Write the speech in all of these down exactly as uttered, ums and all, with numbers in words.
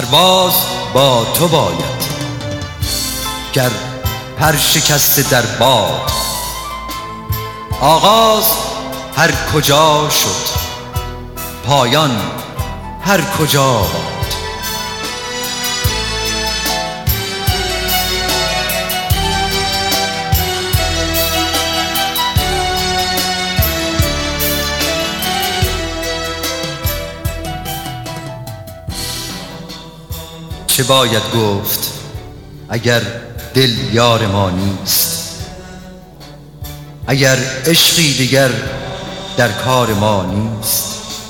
پرواز با تو باید، گر پر شکسته در باد. آغاز هر کجا شد، پایان هر کجا باد. چه باید گفت اگر دل یار ما نیست، اگر عشقی دیگر در کار ما نیست.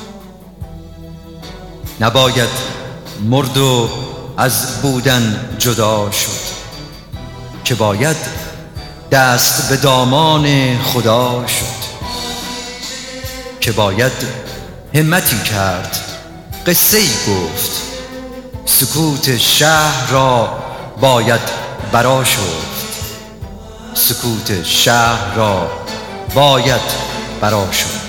نباید مرد و از بودن جدا شد، که باید دست به دامان خدا شد. که باید همتی کرد، قصه ای گفت، سکوت شهر را باید برا شفت. سکوت شهر را باید برا شفت.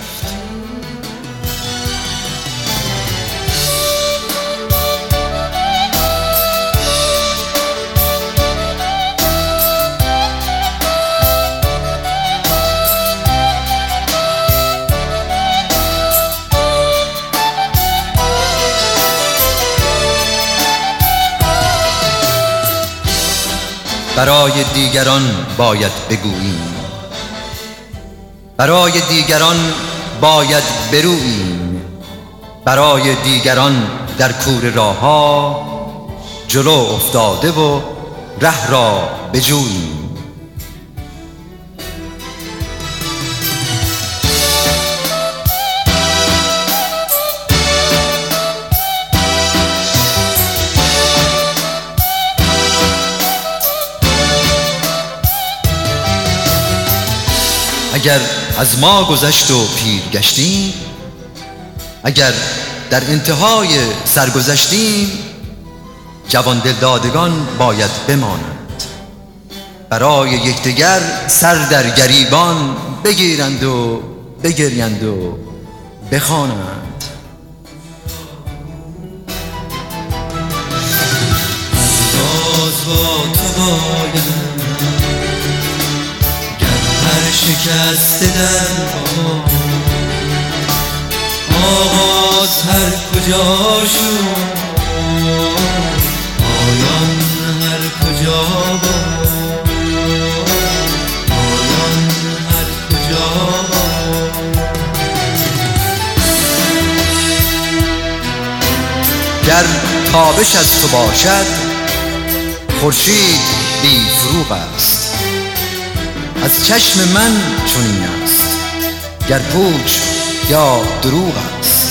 برای دیگران باید بگوییم، برای دیگران باید بروییم، برای دیگران در کوره راه ها جلو افتاده و ره را بجوییم. اگر از ما گذشت و پیر گشتیم، اگر در انتهای سرگذشتیم، جوان دلدادگان باید بمانند، برای یکدیگر سر در گریبان بگیرند و بگریند و بخوانند. باز با تو باید، شکسته در باد. آغاز هر کجا شد، پایان هر کجا باد. پایان هر کجا باد. گر تابش از تو باشد، خورشید بی فروغ است. از چشم من چنین است، گر پوچ یا دروغ است.